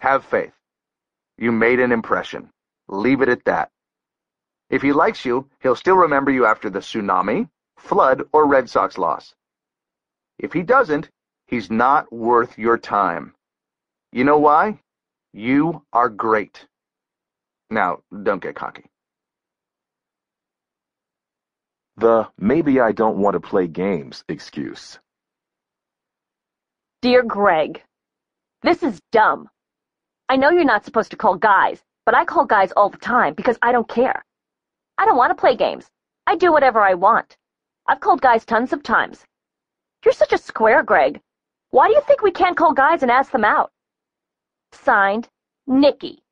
Have faith. You made an impression. Leave it at that. If he likes you, he'll still remember you after the tsunami, flood, or Red Sox loss. If he doesn't, he's not worth your time. You know why? You are great. Now, don't get cocky. The maybe I don't want to play games excuse. Dear Greg, this is dumb. I know you're not supposed to call guys, but I call guys all the time because I don't care. I don't want to play games. I do whatever I want. I've called guys tons of times. You're such a square, Greg. Why do you think we can't call guys and ask them out? Signed, Nikki.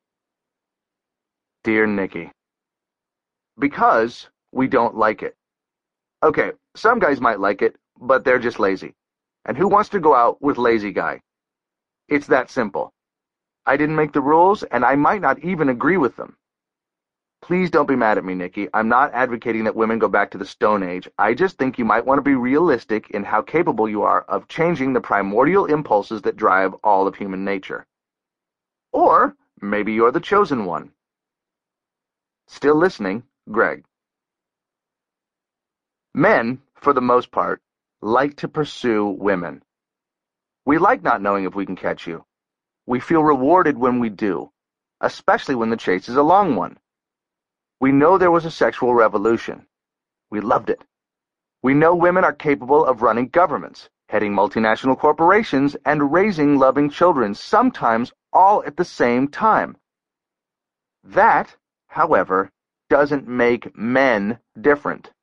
Dear Nikki. Because we don't like it. Okay, some guys might like it, but they're just lazy. And who wants to go out with lazy guy? It's that simple. I didn't make the rules, and I might not even agree with them. Please don't be mad at me, Nikki. I'm not advocating that women go back to the Stone Age. I just think you might want to be realistic in how capable you are of changing the primordial impulses that drive all of human nature. Or maybe you're the chosen one. Still listening, Greg. Men, for the most part, like to pursue women. We like not knowing if we can catch you. We feel rewarded when we do, especially when the chase is a long one. We know there was a sexual revolution. We loved it. We know women are capable of running governments, heading multinational corporations, and raising loving children, sometimes all at the same time. That, however, doesn't make men different.